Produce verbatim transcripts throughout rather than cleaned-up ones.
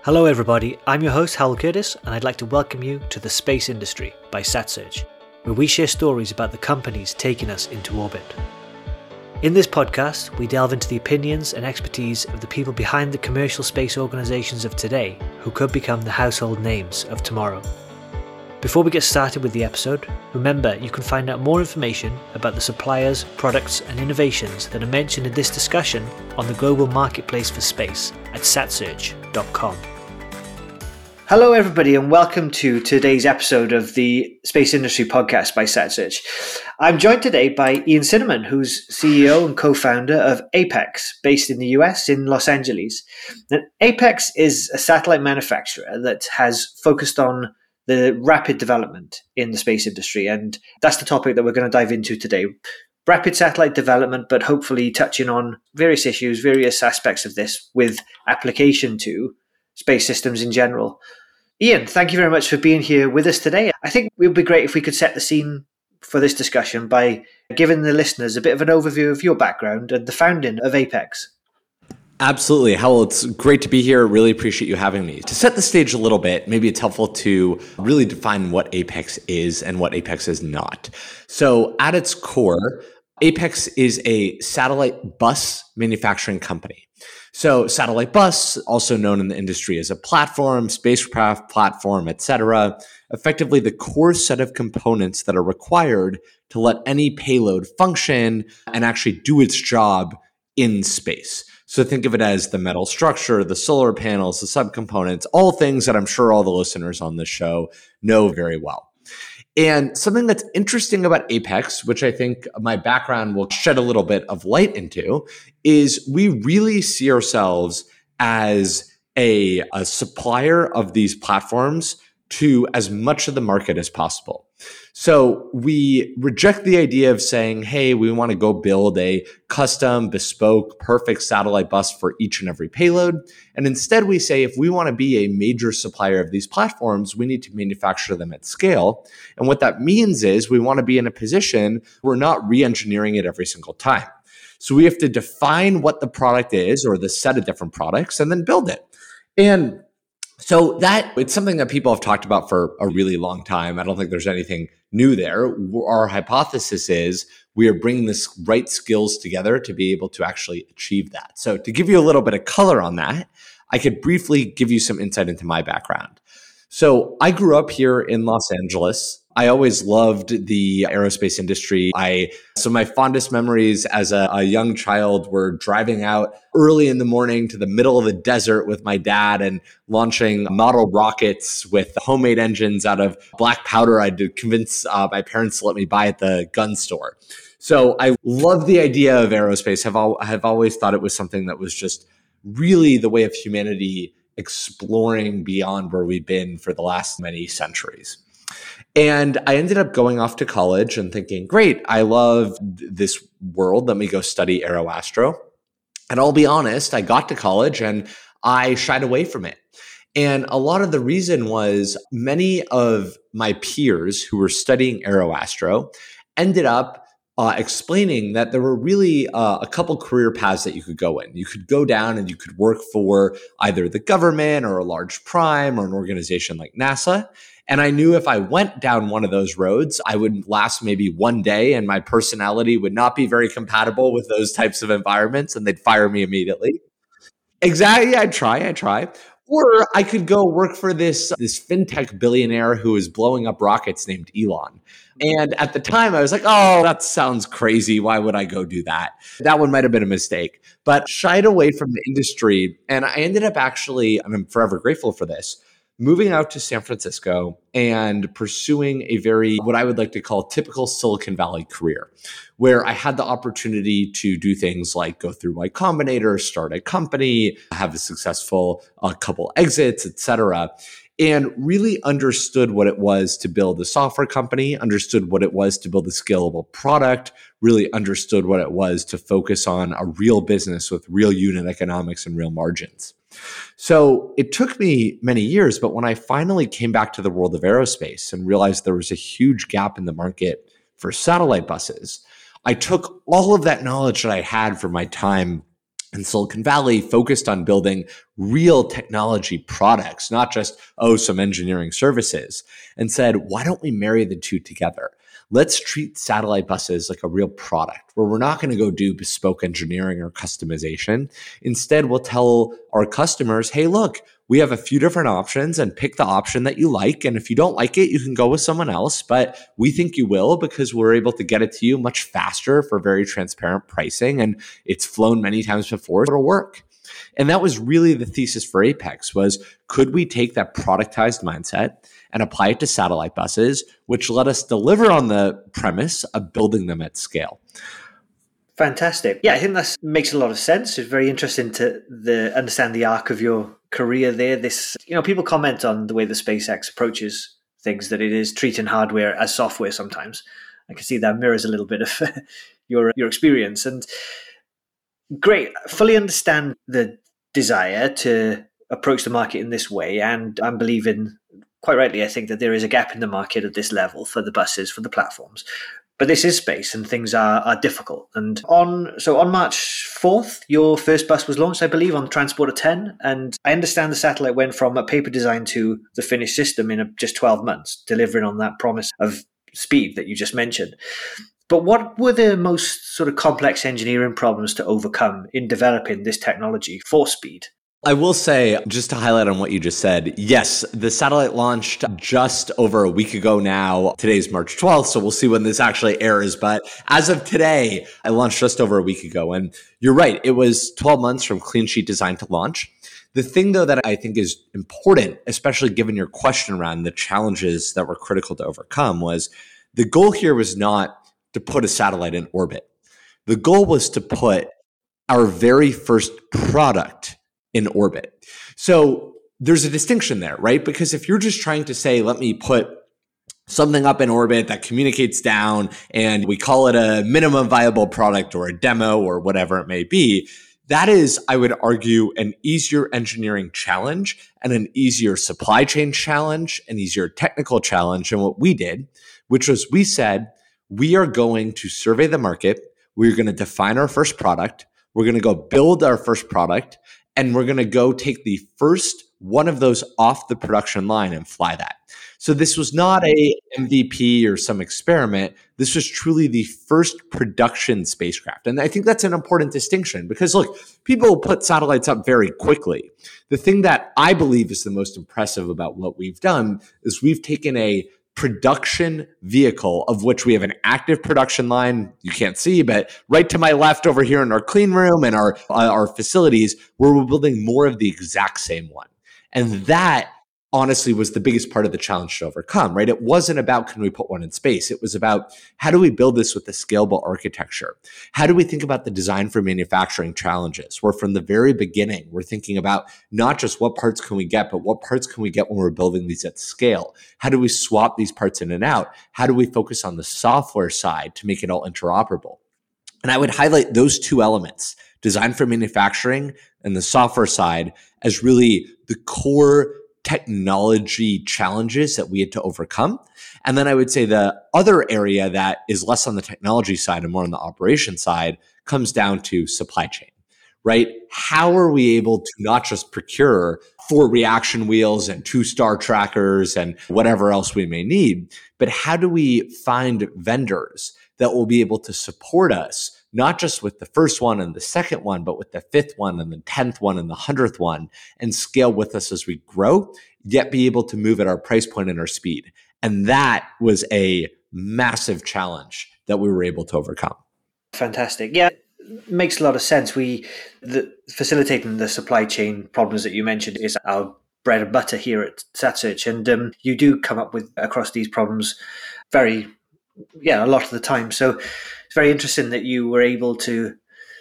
Hello everybody, I'm your host Hal Curtis and I'd like to welcome you to The Space Industry by SatSearch, where we share stories about the companies taking us into orbit. In this podcast, we delve into the opinions and expertise of the people behind the commercial space organizations of today who could become the household names of tomorrow. Before we get started with the episode, remember you can find out more information about the suppliers, products and innovations that are mentioned in this discussion on the global marketplace for space at sat search dot com. Hello everybody and welcome to today's episode of the Space Industry Podcast by SatSearch. I'm joined today by Ian Cinnamon, who's C E O and co-founder of Apex, based in the U S in Los Angeles. Now, Apex is a satellite manufacturer that has focused on the rapid development in the space industry, and that's the topic that we're going to dive into today. Rapid satellite development, but hopefully touching on various issues, various aspects of this with application to space systems in general. Ian, thank you very much for being here with us today. I think it would be great if we could set the scene for this discussion by giving the listeners a bit of an overview of your background and the founding of Apex. Absolutely. Howell, it's great to be here. Really appreciate you having me. To set the stage a little bit, maybe it's helpful to really define what Apex is and what Apex is not. So at its core, Apex is a satellite bus manufacturing company. So satellite bus, also known in the industry as a platform, spacecraft platform, et cetera, effectively the core set of components that are required to let any payload function and actually do its job in space. So think of it as the metal structure, the solar panels, the subcomponents, all things that I'm sure all the listeners on this show know very well. And something that's interesting about Apex, which I think my background will shed a little bit of light into, is we really see ourselves as a, a supplier of these platforms to as much of the market as possible. So we reject the idea of saying, hey, we want to go build a custom, bespoke, perfect satellite bus for each and every payload. And instead we say, if we want to be a major supplier of these platforms, we need to manufacture them at scale. And what that means is we want to be in a position where we're not re-engineering it every single time. So we have to define what the product is or the set of different products and then build it. And so that it's something that people have talked about for a really long time. I don't think there's anything new there. Our hypothesis is we are bringing this right skills together to be able to actually achieve that. So to give you a little bit of color on that, I could briefly give you some insight into my background. So I grew up here in Los Angeles. I always loved the aerospace industry. I so my fondest memories as a, a young child were driving out early in the morning to the middle of the desert with my dad and launching model rockets with homemade engines out of black powder I'd convince uh, my parents to let me buy at the gun store. So I love the idea of aerospace. Have al- have always thought it was something that was just really the way of humanity exploring beyond where we've been for the last many centuries. And I ended up going off to college and thinking, great, I love this world. Let me go study aeroastro. And I'll be honest, I got to college and I shied away from it. And a lot of the reason was many of my peers who were studying aeroastro ended up uh, explaining that there were really uh, a couple career paths that you could go in. You could go down and you could work for either the government or a large prime or an organization like NASA. And I knew if I went down one of those roads, I would last maybe one day and my personality would not be very compatible with those types of environments and they'd fire me immediately. Exactly. I'd try, I'd try. Or I could go work for this, this fintech billionaire who is blowing up rockets named Elon. And at the time I was like, oh, that sounds crazy. Why would I go do that? That one might've been a mistake, but shied away from the industry. And I ended up actually, and I'm forever grateful for this, moving out to San Francisco and pursuing a very, what I would like to call typical Silicon Valley career, where I had the opportunity to do things like go through Y Combinator, start a company, have a successful uh, couple exits, et cetera, and really understood what it was to build a software company, understood what it was to build a scalable product, really understood what it was to focus on a real business with real unit economics and real margins. So it took me many years, but when I finally came back to the world of aerospace and realized there was a huge gap in the market for satellite buses, I took all of that knowledge that I had from my time in Silicon Valley focused on building real technology products, not just, oh, some engineering services, and said, why don't we marry the two together? Let's treat satellite buses like a real product where we're not going to go do bespoke engineering or customization. Instead, we'll tell our customers, hey, look, we have a few different options and pick the option that you like. And if you don't like it, you can go with someone else. But we think you will because we're able to get it to you much faster for very transparent pricing. And it's flown many times before. It'll work. And that was really the thesis for Apex was, could we take that productized mindset and apply it to satellite buses, which let us deliver on the premise of building them at scale? Fantastic. Yeah, I think that makes a lot of sense. It's very interesting to the understand the arc of your career there. This, you know, people comment on the way the SpaceX approaches things, that it is treating hardware as software sometimes. I can see that mirrors a little bit of your your experience. And great. Fully understand the desire to approach the market in this way. And I'm believing, quite rightly, I think that there is a gap in the market at this level for the buses, for the platforms. But this is space and things are, are difficult. And on so on March fourth, your first bus was launched, I believe, on Transporter ten. And I understand the satellite went from a paper design to the finished system in a, just twelve months, delivering on that promise of speed that you just mentioned. But what were the most sort of complex engineering problems to overcome in developing this technology for speed? I will say, just to highlight on what you just said, yes, the satellite launched just over a week ago now. Today's March twelfth, so we'll see when this actually airs. But as of today, I launched just over a week ago. And you're right, it was twelve months from clean sheet design to launch. The thing, though, that I think is important, especially given your question around the challenges that were critical to overcome, was the goal here was not to put a satellite in orbit. The goal was to put our very first product in orbit. So there's a distinction there, right? Because if you're just trying to say, let me put something up in orbit that communicates down and we call it a minimum viable product or a demo or whatever it may be, that is, I would argue, an easier engineering challenge and an easier supply chain challenge, an easier technical challenge than what we did, which was we said, we are going to survey the market. We're going to define our first product. We're going to go build our first product. And we're going to go take the first one of those off the production line and fly that. So this was not a M V P or some experiment. This was truly the first production spacecraft. And I think that's an important distinction because, look, people put satellites up very quickly. The thing that I believe is the most impressive about what we've done is we've taken a production vehicle of which we have an active production line you can't see, but right to my left over here in our clean room and our uh, our facilities where we're building more of the exact same one. And that honestly was the biggest part of the challenge to overcome, right? It wasn't about can we put one in space? It was about how do we build this with a scalable architecture? How do we think about the design for manufacturing challenges? Where from the very beginning, we're thinking about not just what parts can we get, but what parts can we get when we're building these at scale? How do we swap these parts in and out? How do we focus on the software side to make it all interoperable? And I would highlight those two elements, design for manufacturing and the software side, as really the core technology challenges that we had to overcome. And then I would say the other area that is less on the technology side and more on the operation side comes down to supply chain, right? How are we able to not just procure four reaction wheels and two star trackers and whatever else we may need, but how do we find vendors that will be able to support us, not just with the first one and the second one, but with the fifth one and the tenth one and the hundredth one, and scale with us as we grow, yet be able to move at our price point and our speed. And that was a massive challenge that we were able to overcome. Fantastic. Yeah, makes a lot of sense. We the, facilitating the supply chain problems that you mentioned is our bread and butter here at SatSearch. And um, you do come up with across these problems very, yeah, a lot of the time. So it's very interesting that you were able to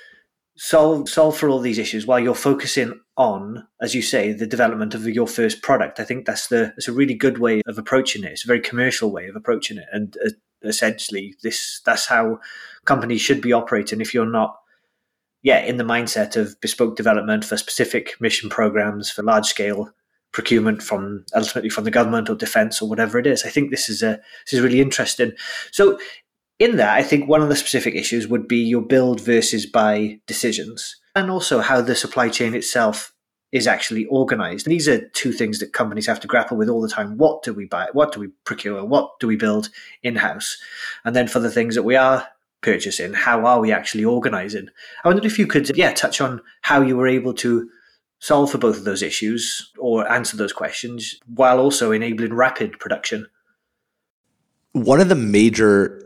solve solve for all these issues while you're focusing on, as you say, the development of your first product. I think that's the that's a really good way of approaching it. It's a very commercial way of approaching it, and uh, essentially, this that's how companies should be operating. If you're not, yeah, in the mindset of bespoke development for specific mission programs for large scale procurement from ultimately from the government or defense or whatever it is. I think this is a this is really interesting. So in that, I think one of the specific issues would be your build versus buy decisions. and also how the supply chain itself is actually organized. And these are two things that companies have to grapple with all the time. What do we buy? What do we procure? What do we build in-house? And then for the things that we are purchasing, how are we actually organizing? I wondered if you could, yeah, touch on how you were able to solve for both of those issues or answer those questions while also enabling rapid production. One of the major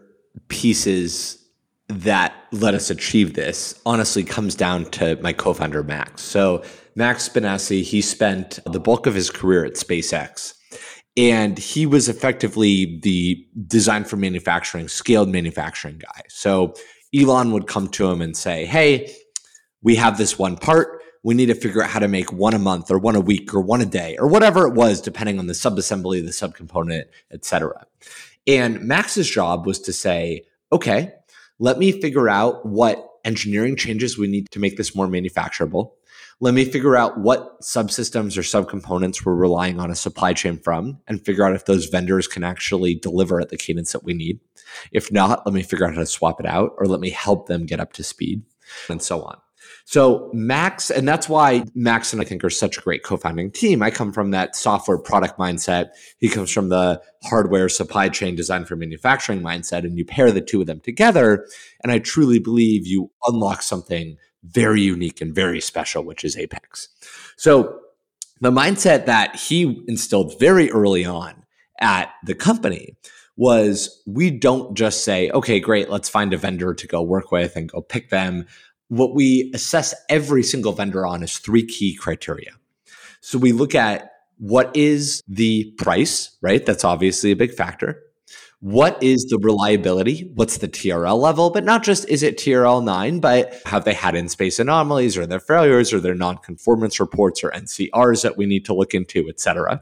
pieces that let us achieve this honestly comes down to my co-founder, Max. So Max Spinassi, he spent the bulk of his career at SpaceX, and he was effectively the design for manufacturing, scaled manufacturing guy. So Elon would come to him and say, hey, we have this one part. We need to figure out how to make one a month or one a week or one a day or whatever it was, depending on the subassembly, the subcomponent, et cetera. And Max's job was to say, okay, let me figure out what engineering changes we need to make this more manufacturable. Let me figure out what subsystems or subcomponents we're relying on a supply chain from and figure out if those vendors can actually deliver at the cadence that we need. If not, let me figure out how to swap it out, or let me help them get up to speed, and so on. So Max, and that's why Max and I think are such a great co-founding team. I come from that software product mindset. He comes from the hardware supply chain design for manufacturing mindset. And you pair the two of them together, and I truly believe you unlock something very unique and very special, which is Apex. So the mindset that he instilled very early on at the company was, we don't just say, okay, great, let's find a vendor to go work with and go pick them. What we assess every single vendor on is three key criteria. So we look at what is the price, right? That's obviously a big factor. What is the reliability? What's the T R L level? But not just is it T R L nine, but have they had in-space anomalies, or their failures, or their non-conformance reports, or N C Rs that we need to look into, et cetera.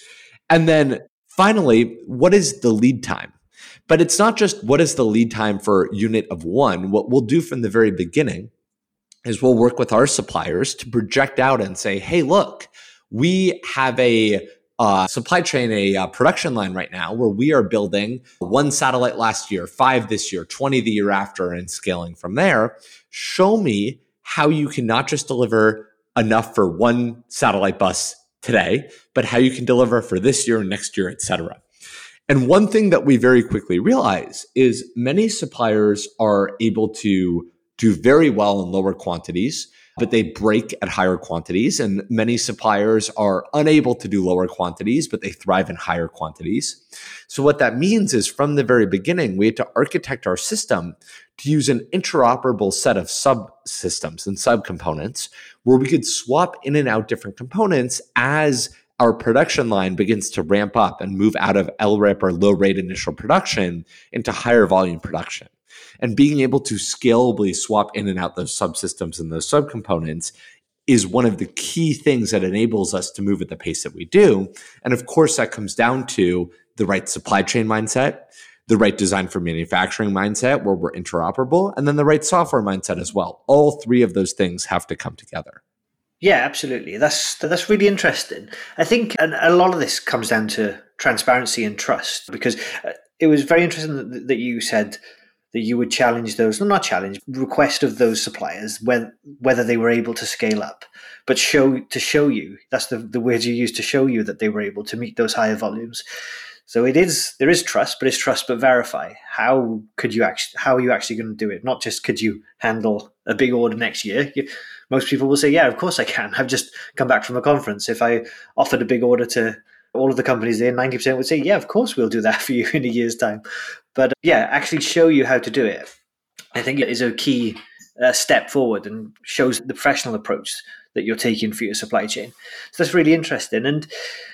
And then finally, what is the lead time? But it's not just what is the lead time for unit of one. What we'll do from the very beginning is we'll work with our suppliers to project out and say, hey, look, we have a uh, supply chain, a uh, production line right now where we are building one satellite last year, five this year, twenty the year after, and scaling from there. Show me how you can not just deliver enough for one satellite bus today, but how you can deliver for this year, next year, et cetera. And one thing that we very quickly realize is many suppliers are able to do very well in lower quantities, but they break at higher quantities. And many suppliers are unable to do lower quantities, but they thrive in higher quantities. So what that means is from the very beginning, we had to architect our system to use an interoperable set of subsystems and subcomponents where we could swap in and out different components as our production line begins to ramp up and move out of L R I P or low rate initial production into higher volume production. And being able to scalably swap in and out those subsystems and those subcomponents is one of the key things that enables us to move at the pace that we do. And of course, that comes down to the right supply chain mindset, the right design for manufacturing mindset where we're interoperable, and then the right software mindset as well. All three of those things have to come together. Yeah, absolutely. That's that's really interesting. I think a lot of this comes down to transparency and trust, because it was very interesting that, that you said that you would challenge those, well, not challenge, request of those suppliers whether, whether they were able to scale up, but show to show you, that's the, the words you used, to show you that they were able to meet those higher volumes. So it is, there is trust, but it's trust but verify. How could you actually, how are you actually going to do it? Not just could you handle a big order next year? You, most people will say, yeah, of course I can. I've just come back from a conference. If I offered a big order to all of the companies there, ninety percent would say, yeah, of course we'll do that for you in a year's time. But uh, yeah, actually show you how to do it, I think it is a key uh, step forward and shows the professional approach that you're taking for your supply chain. So that's really interesting. And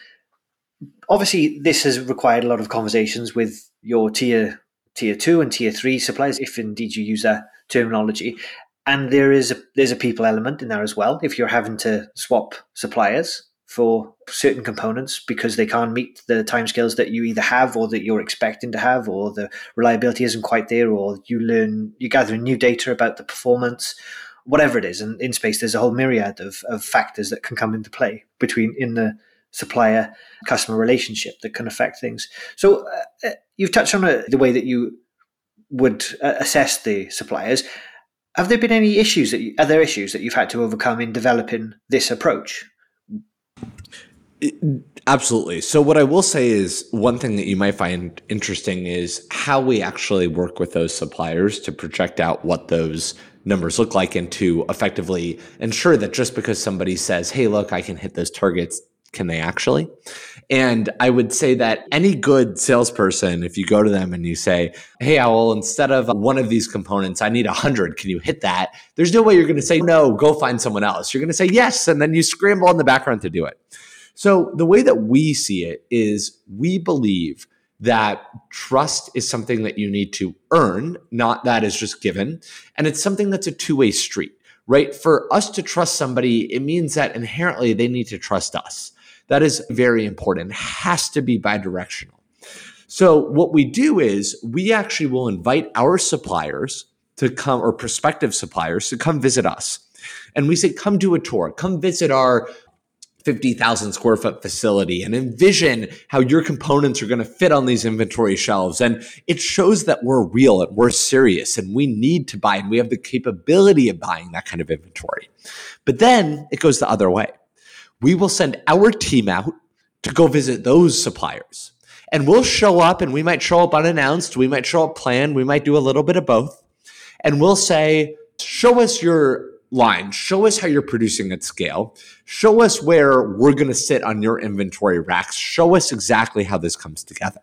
obviously this has required a lot of conversations with your tier tier two and tier three suppliers, if indeed you use that terminology. And there is a there's a people element in there as well. If you're having to swap suppliers for certain components because they can't meet the timescales that you either have or that you're expecting to have, or the reliability isn't quite there, or you learn, you gather new data about the performance, whatever it is. And in space, there's a whole myriad of, of factors that can come into play between in the supplier customer relationship that can affect things. So uh, you've touched on uh, the way that you would uh, assess the suppliers. Have there been any issues that you, are there issues that you've had to overcome in developing this approach? It, absolutely. So what I will say is one thing that you might find interesting is how we actually work with those suppliers to project out what those numbers look like and to effectively ensure that just because somebody says, hey, look, I can hit those targets, can they actually? And I would say that any good salesperson, if you go to them and you say, hey, Owl, instead of one of these components, I need one hundred. Can you hit that? There's no way you're going to say, no, go find someone else. You're going to say yes, and then you scramble in the background to do it. So the way that we see it is we believe that trust is something that you need to earn, not that is just given. And it's something that's a two-way street, right? For us to trust somebody, it means that inherently they need to trust us. That is very important. It has to be bidirectional. So what we do is we actually will invite our suppliers to come, or prospective suppliers to come visit us. And we say, come do a tour, come visit our fifty thousand square foot facility and envision how your components are going to fit on these inventory shelves. And it shows that we're real and we're serious and we need to buy and we have the capability of buying that kind of inventory. But then it goes the other way. We will send our team out to go visit those suppliers. And we'll show up, and we might show up unannounced. We might show up planned. We might do a little bit of both. And we'll say, show us your line. Show us how you're producing at scale. Show us where we're going to sit on your inventory racks. Show us exactly how this comes together.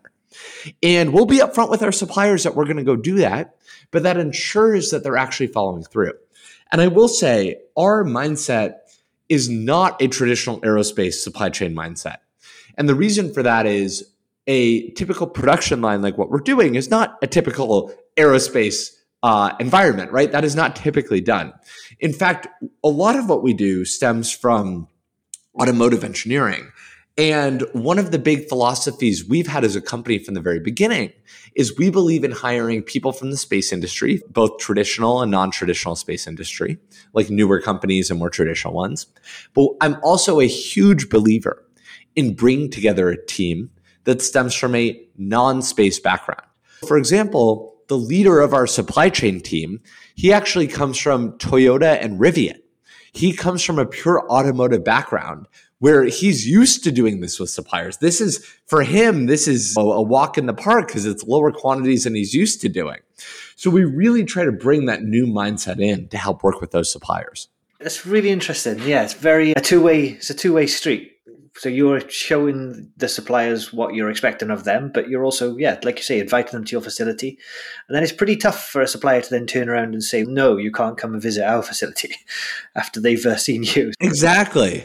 And we'll be upfront with our suppliers that we're going to go do that, but that ensures that they're actually following through. And I will say, our mindset is not a traditional aerospace supply chain mindset. And the reason for that is a typical production line like what we're doing is not a typical aerospace uh, environment, right? That is not typically done. In fact, a lot of what we do stems from automotive engineering. And one of the big philosophies we've had as a company from the very beginning is we believe in hiring people from the space industry, both traditional and non-traditional space industry, like newer companies and more traditional ones. But I'm also a huge believer in bringing together a team that stems from a non-space background. For example, the leader of our supply chain team, he actually comes from Toyota and Rivian. He comes from a pure automotive background where he's used to doing this with suppliers. This is, for him, this is a, a walk in the park because it's lower quantities than he's used to doing. So we really try to bring that new mindset in to help work with those suppliers. That's really interesting. Yeah, it's very a two-way, it's a two-way street. So you're showing the suppliers what you're expecting of them, but you're also, yeah, like you say, inviting them to your facility. And then it's pretty tough for a supplier to then turn around and say, no, you can't come and visit our facility after they've uh, seen you. Exactly.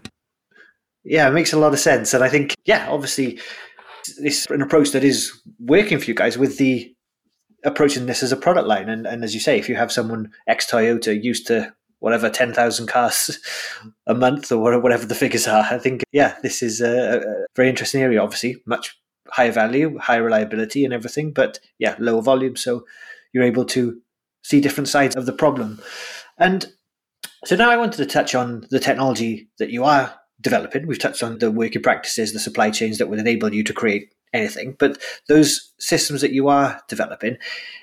Yeah, it makes a lot of sense. And I think, yeah, obviously, it's an approach that is working for you guys with the approaching this as a product line. And, and as you say, if you have someone ex-Toyota used to whatever, ten thousand cars a month or whatever the figures are, I think, yeah, this is a, a very interesting area. Obviously, much higher value, higher reliability and everything, but yeah, lower volume. So you're able to see different sides of the problem. And so now I wanted to touch on the technology that you are developing. We've touched on the working practices, the supply chains that would enable you to create anything, but those systems that you are developing,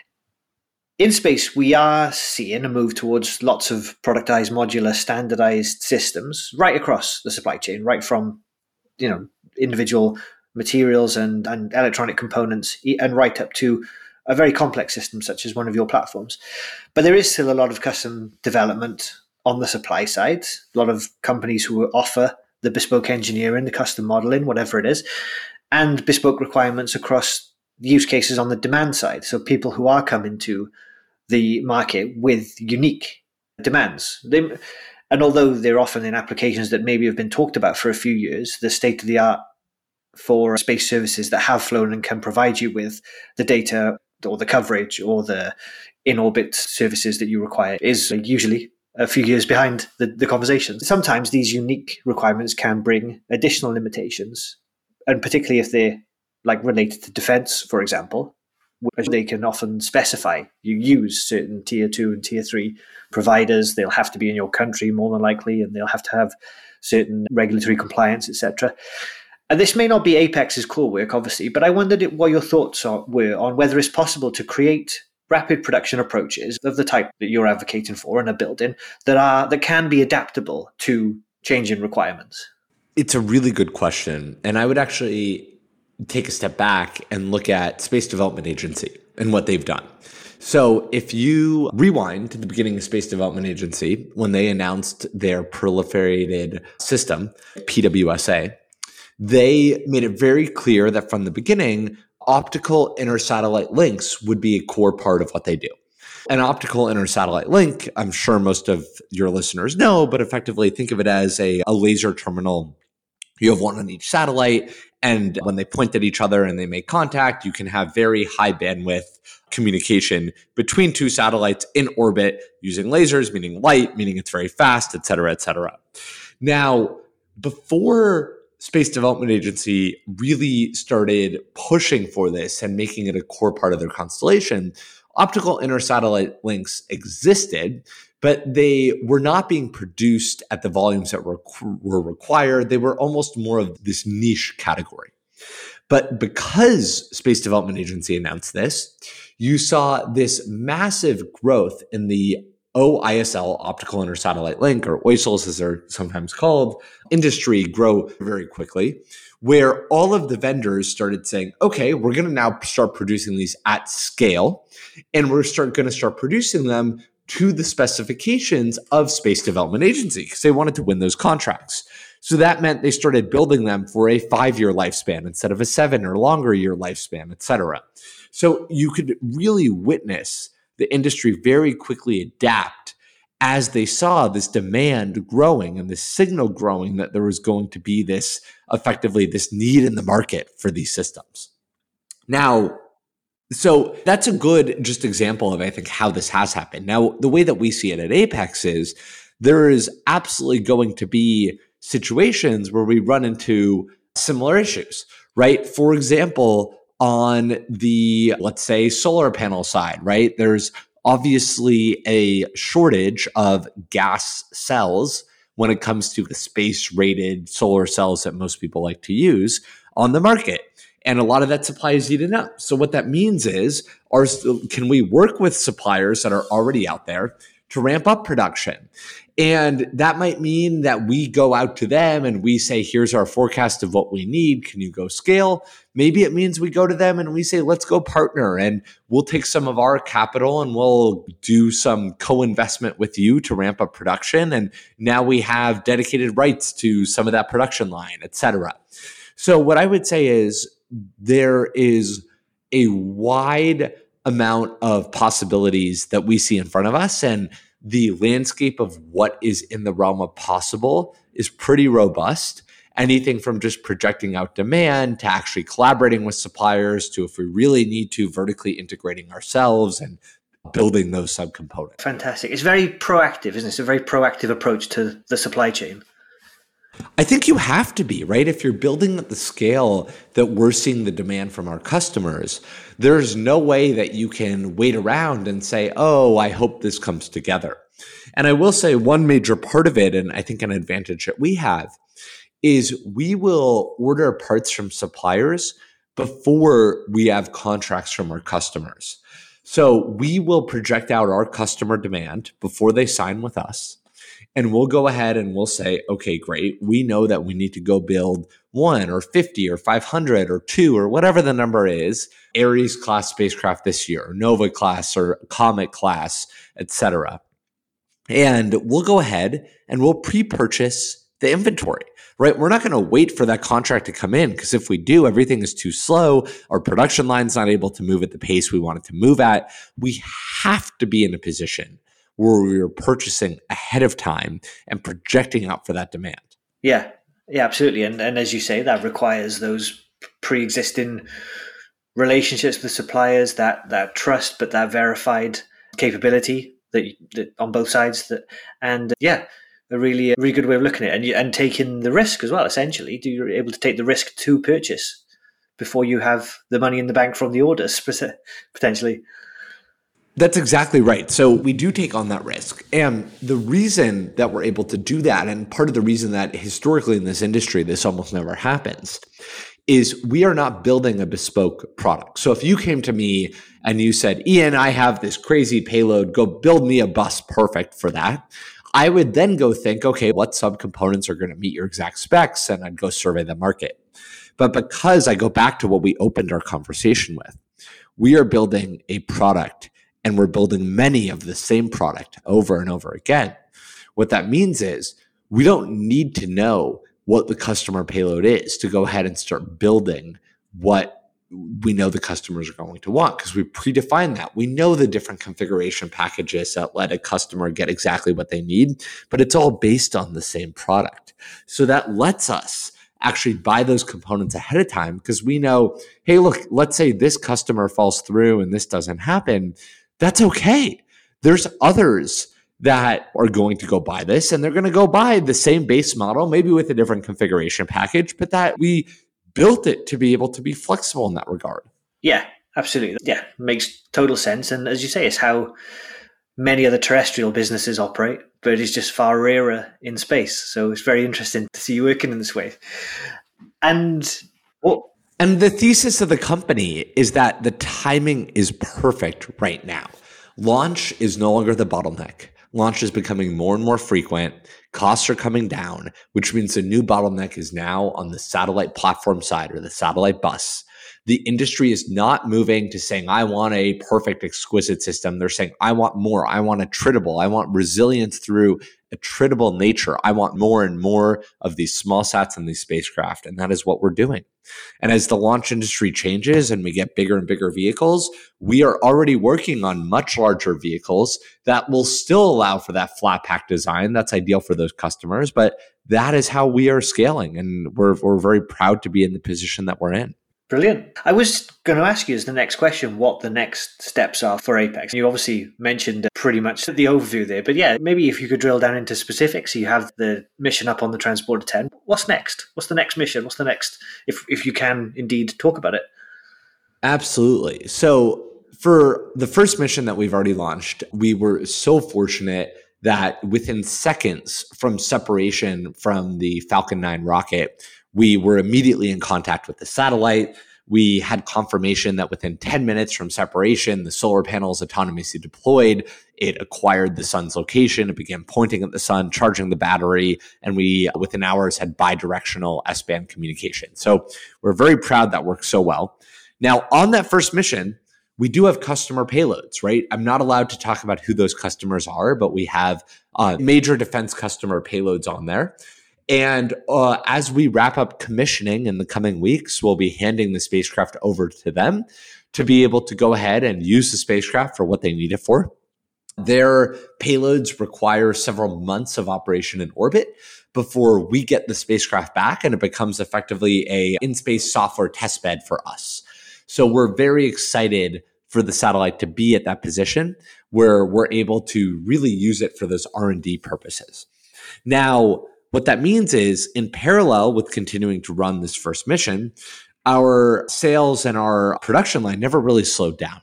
in space, we are seeing a move towards lots of productized, modular, standardized systems right across the supply chain, right from, you know, individual materials and, and electronic components and right up to a very complex system such as one of your platforms. But there is still a lot of custom development on the supply side, a lot of companies who offer the bespoke engineering, the custom modeling, whatever it is, and bespoke requirements across use cases on the demand side. So people who are coming to the market with unique demands. They, and although they're often in applications that maybe have been talked about for a few years, the state of the art for space services that have flown and can provide you with the data or the coverage or the in-orbit services that you require is usually a few years behind the, the conversation. Sometimes these unique requirements can bring additional limitations, and particularly if they're like related to defense, for example, which they can often specify. You use certain tier two and tier three providers. They'll have to be in your country more than likely, and they'll have to have certain regulatory compliance, et cetera. And this may not be Apex's core work, obviously, but I wondered what your thoughts are, were on whether it's possible to create rapid production approaches of the type that you're advocating for and are building that are that can be adaptable to changing requirements? It's a really good question. And I would actually take a step back and look at Space Development Agency and what they've done. So if you rewind to the beginning of Space Development Agency, when they announced their proliferated system, P W S A, they made it very clear that from the beginning, optical intersatellite links would be a core part of what they do. An optical intersatellite link, I'm sure most of your listeners know, but effectively think of it as a, a laser terminal. You have one on each satellite, and when they point at each other and they make contact, you can have very high bandwidth communication between two satellites in orbit using lasers, meaning light, meaning it's very fast, et cetera, et cetera. Now, before Space Development Agency really started pushing for this and making it a core part of their constellation, optical intersatellite links existed, but they were not being produced at the volumes that were, were required. They were almost more of this niche category. But because Space Development Agency announced this, you saw this massive growth in the O I S L, optical intersatellite link, or O I S Ls as they're sometimes called, industry grow very quickly, where all of the vendors started saying, okay, we're going to now start producing these at scale, and we're start going to start producing them to the specifications of Space Development Agency because they wanted to win those contracts. So that meant they started building them for a five-year lifespan instead of a seven or longer year lifespan, et cetera. So you could really witness the industry very quickly adapt as they saw this demand growing and this signal growing that there was going to be this, effectively, this need in the market for these systems. Now, so that's a good just example of, I think, how this has happened. Now, the way that we see it at Apex is there is absolutely going to be situations where we run into similar issues, right? For example, on the, let's say, solar panel side, right? There's obviously a shortage of gas cells when it comes to the space-rated solar cells that most people like to use on the market. And a lot of that supply is eaten up. So what that means is, are, can we work with suppliers that are already out there to ramp up production? And that might mean that we go out to them and we say, here's our forecast of what we need. Can you go scale? Maybe it means we go to them and we say, let's go partner and we'll take some of our capital and we'll do some co-investment with you to ramp up production. And now we have dedicated rights to some of that production line, et cetera. So what I would say is there is a wide amount of possibilities that we see in front of us, and the landscape of what is in the realm of possible is pretty robust. Anything from just projecting out demand to actually collaborating with suppliers to, if we really need to, vertically integrating ourselves and building those subcomponents. Fantastic. It's very proactive, isn't it? It's a very proactive approach to the supply chain. I think you have to be, right? If you're building at the scale that we're seeing the demand from our customers, there's no way that you can wait around and say, oh, I hope this comes together. And I will say one major part of it, and I think an advantage that we have, is we will order parts from suppliers before we have contracts from our customers. So we will project out our customer demand before they sign with us. And we'll go ahead and we'll say, okay, great. We know that we need to go build one or fifty or five hundred or two or whatever the number is, Ares class spacecraft this year, or Nova class or Comet class, et cetera. And we'll go ahead and we'll pre-purchase the inventory, right? We're not going to wait for that contract to come in, because if we do, everything is too slow. Our production line's not able to move at the pace we want it to move at. We have to be in a position where we are purchasing ahead of time and projecting out for that demand. Yeah, yeah, absolutely. And and as you say, that requires those pre-existing relationships with suppliers, that that trust, but that verified capability that, that on both sides. That and uh, yeah, a really a really good way of looking at it, and you, and taking the risk as well. Essentially, do you're able to take the risk to purchase before you have the money in the bank from the orders potentially. That's exactly right. So we do take on that risk. And the reason that we're able to do that, and part of the reason that historically in this industry, this almost never happens, is we are not building a bespoke product. So if you came to me and you said, Ian, I have this crazy payload, go build me a bus perfect for that, I would then go think, okay, what subcomponents are going to meet your exact specs? And I'd go survey the market. But because I go back to what we opened our conversation with, we are building a product and we're building many of the same product over and over again. What that means is we don't need to know what the customer payload is to go ahead and start building what we know the customers are going to want, because we predefine that. We know the different configuration packages that let a customer get exactly what they need, but it's all based on the same product. So that lets us actually buy those components ahead of time, because we know, hey, look, let's say this customer falls through and this doesn't happen. That's okay. There's others that are going to go buy this, and they're going to go buy the same base model, maybe with a different configuration package, but that we built it to be able to be flexible in that regard. Yeah, absolutely. Yeah, makes total sense. And as you say, it's how many other terrestrial businesses operate, but it's just far rarer in space. So it's very interesting to see you working in this way. And what? And the thesis of the company is that the timing is perfect right now. Launch is no longer the bottleneck. Launch is becoming more and more frequent. Costs are coming down, which means the new bottleneck is now on the satellite platform side, or the satellite bus. The industry is not moving to saying, I want a perfect, exquisite system. They're saying, I want more. I want attritable. I want resilience through attritable nature. I want more and more of these small sats and these spacecraft. And that is what we're doing. And as the launch industry changes and we get bigger and bigger vehicles, we are already working on much larger vehicles that will still allow for that flat pack design. That's ideal for those customers, but that is how we are scaling. And we're, we're very proud to be in the position that we're in. Brilliant. I was going to ask you as the next question, what the next steps are for Apex. You obviously mentioned pretty much the overview there, but yeah, maybe if you could drill down into specifics. So you have the mission up on the Transporter ten. What's next? What's the next mission? What's the next, if if you can indeed talk about it? Absolutely. So for the first mission that we've already launched, we were so fortunate that within seconds from separation from the Falcon nine rocket, we were immediately in contact with the satellite. We had confirmation that within ten minutes from separation, the solar panels autonomously deployed. It acquired the sun's location. It began pointing at the sun, charging the battery, and we, within hours, had bidirectional S-band communication. So we're very proud that worked so well. Now, on that first mission, we do have customer payloads, right? I'm not allowed to talk about who those customers are, but we have uh, major defense customer payloads on there. And uh, as we wrap up commissioning in the coming weeks, we'll be handing the spacecraft over to them to be able to go ahead and use the spacecraft for what they need it for. Their payloads require several months of operation in orbit before we get the spacecraft back, and it becomes effectively a in-space software testbed for us. So we're very excited for the satellite to be at that position where we're able to really use it for those R and D purposes. Now, what that means is, in parallel with continuing to run this first mission, our sales and our production line never really slowed down.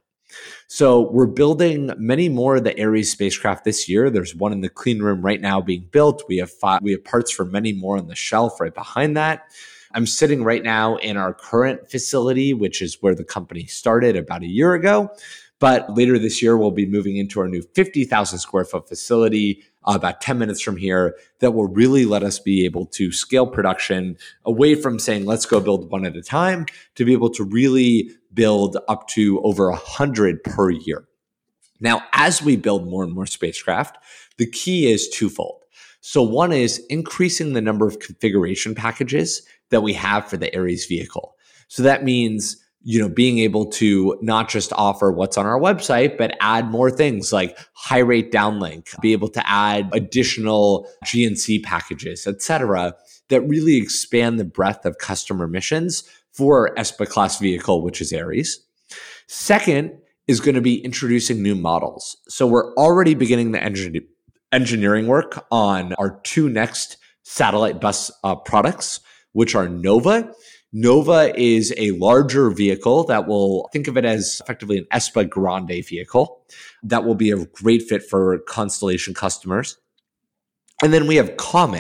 So we're building many more of the Ares spacecraft this year. There's one in the clean room right now being built. We have five, we have parts for many more on the shelf right behind that. I'm sitting right now in our current facility, which is where the company started about a year ago. But later this year, we'll be moving into our new fifty thousand square foot facility uh, about ten minutes from here that will really let us be able to scale production away from saying, let's go build one at a time, to be able to really build up to over one hundred per year. Now, as we build more and more spacecraft, the key is twofold. So one is increasing the number of configuration packages that we have for the Ares vehicle. So that means, you know, being able to not just offer what's on our website, but add more things like high rate downlink, be able to add additional G N C packages, et cetera, that really expand the breadth of customer missions for E S P A class vehicle, which is Ares. Second is going to be introducing new models. So we're already beginning the engin- engineering work on our two next satellite bus uh, products, which are Nova. Nova is a larger vehicle that will, think of it as effectively an E S P A Grande vehicle that will be a great fit for Constellation customers. And then we have Comet.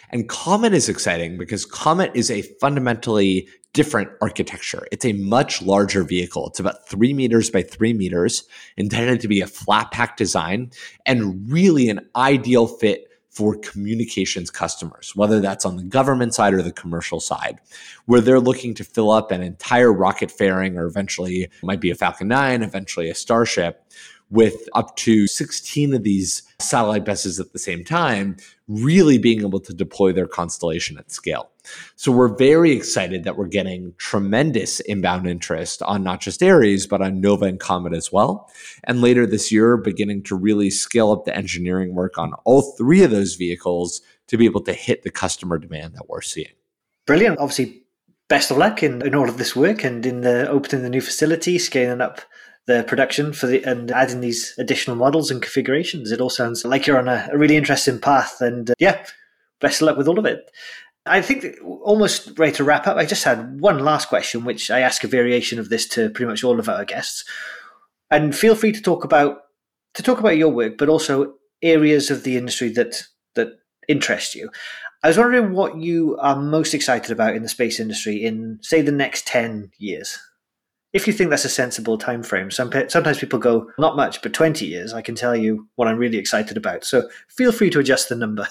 And Comet is exciting because Comet is a fundamentally different architecture. It's a much larger vehicle. It's about three meters by three meters, intended to be a flat pack design and really an ideal fit for communications customers, whether that's on the government side or the commercial side, where they're looking to fill up an entire rocket fairing, or eventually it might be a Falcon nine, eventually a Starship, with up to sixteen of these satellite buses at the same time, really being able to deploy their constellation at scale. So we're very excited that we're getting tremendous inbound interest on not just Ares, but on Nova and Comet as well. And later this year, beginning to really scale up the engineering work on all three of those vehicles to be able to hit the customer demand that we're seeing. Brilliant. Obviously, best of luck in, in all of this work and in the opening the new facility, scaling up the production for the and adding these additional models and configurations. It all sounds like you're on a, a really interesting path, and uh, yeah, best of luck with all of it. I think that almost ready to wrap up. I just had one last question, which I ask a variation of this to pretty much all of our guests. And feel free to talk about to talk about your work, but also areas of the industry that that interest you. I was wondering what you are most excited about in the space industry in, say, the next ten years. If you think that's a sensible time frame. Some, sometimes people go, not much, but twenty years, I can tell you what I'm really excited about. So feel free to adjust the number.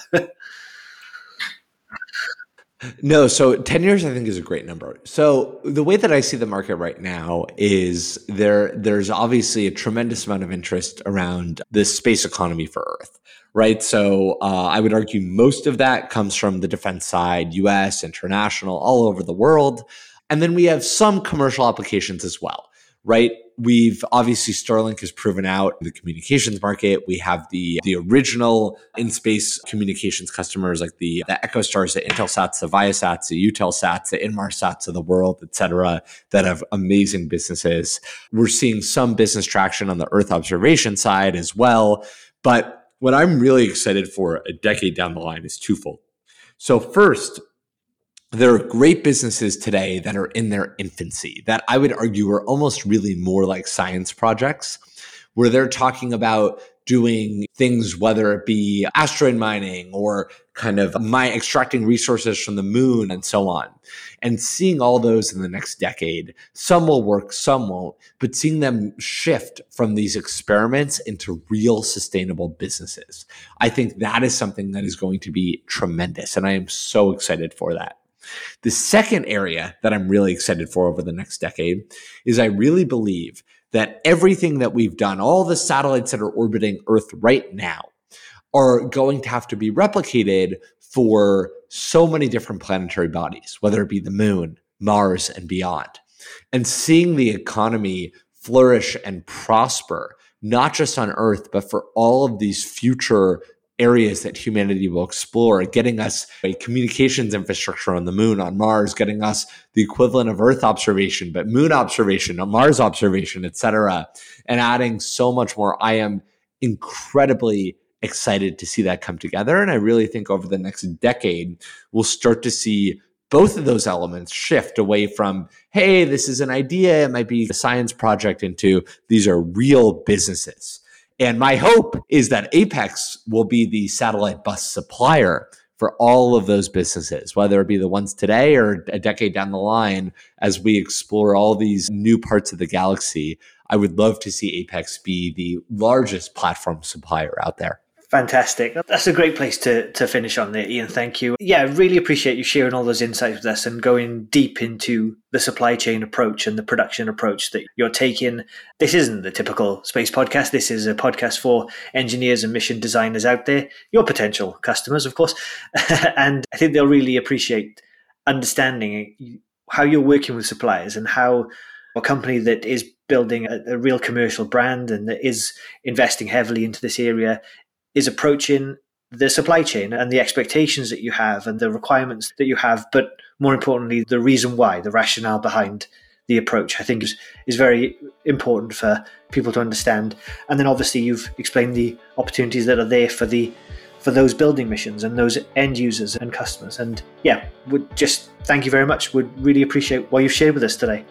No, so ten years I think is a great number. So the way that I see the market right now is there there's obviously a tremendous amount of interest around the space economy for Earth, right? So uh, I would argue most of that comes from the defense side, U S, international, all over the world. And then we have some commercial applications as well, right? We've obviously Starlink has proven out in the communications market. We have the the original in-space communications customers like the, the EchoStars, the Intelsats, the Viasats, the Eutelsats, the Inmarsats of the world, et cetera, that have amazing businesses. We're seeing some business traction on the Earth observation side as well. But what I'm really excited for a decade down the line is twofold. So first, there are great businesses today that are in their infancy that I would argue are almost really more like science projects, where they're talking about doing things, whether it be asteroid mining or kind of my extracting resources from the moon and so on. And seeing all those in the next decade, some will work, some won't, but seeing them shift from these experiments into real sustainable businesses. I think that is something that is going to be tremendous. And I am so excited for that. The second area that I'm really excited for over the next decade is I really believe that everything that we've done, all the satellites that are orbiting Earth right now, are going to have to be replicated for so many different planetary bodies, whether it be the moon, Mars, and beyond. And seeing the economy flourish and prosper, not just on Earth, but for all of these future areas that humanity will explore, getting us a communications infrastructure on the moon, on Mars, getting us the equivalent of Earth observation, but moon observation, Mars observation, et cetera, and adding so much more. I am incredibly excited to see that come together. And I really think over the next decade, we'll start to see both of those elements shift away from, hey, this is an idea, it might be a science project, into these are real businesses. And my hope is that Apex will be the satellite bus supplier for all of those businesses, whether it be the ones today or a decade down the line, as we explore all these new parts of the galaxy. I would love to see Apex be the largest platform supplier out there. Fantastic. That's a great place to to finish on there, Ian. Thank you. Yeah, I really appreciate you sharing all those insights with us and going deep into the supply chain approach and the production approach that you're taking. This isn't the typical space podcast. This is a podcast for engineers and mission designers out there, your potential customers, of course. And I think they'll really appreciate understanding how you're working with suppliers and how a company that is building a, a real commercial brand and that is investing heavily into this area is approaching the supply chain and the expectations that you have and the requirements that you have, but more importantly, the reason why, the rationale behind the approach, I think is, is very important for people to understand. And then obviously you've explained the opportunities that are there for the for those building missions and those end users and customers. And yeah, would just thank you very much. Would really appreciate what you've shared with us today.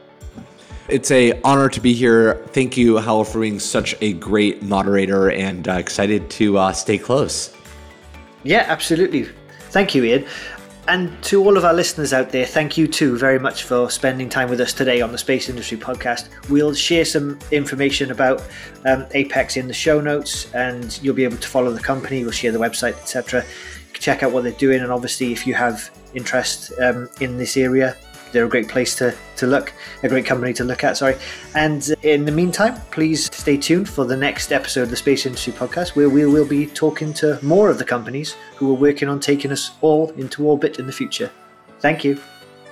It's an honor to be here. Thank you, Howell, for being such a great moderator, and uh, excited to uh, stay close. Yeah, absolutely. Thank you, Ian. And to all of our listeners out there, thank you too very much for spending time with us today on the Space Industry Podcast. We'll share some information about um, Apex in the show notes, and you'll be able to follow the company. We'll share the website, et cetera. Check out what they're doing, and obviously if you have interest um, in this area, they're a great place to, to look, a great company to look at, sorry. And in the meantime, please stay tuned for the next episode of the Space Industry Podcast, where we will be talking to more of the companies who are working on taking us all into orbit in the future. Thank you.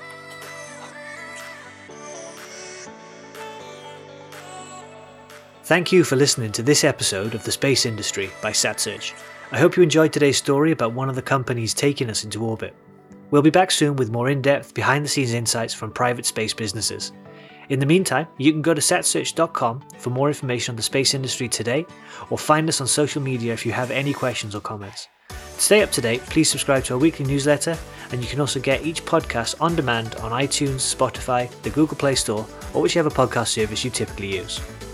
Thank you for listening to this episode of The Space Industry by SatSearch. I hope you enjoyed today's story about one of the companies taking us into orbit. We'll be back soon with more in-depth, behind-the-scenes insights from private space businesses. In the meantime, you can go to sat search dot com for more information on the space industry today, or find us on social media if you have any questions or comments. To stay up to date, please subscribe to our weekly newsletter, and you can also get each podcast on demand on iTunes, Spotify, the Google Play Store, or whichever podcast service you typically use.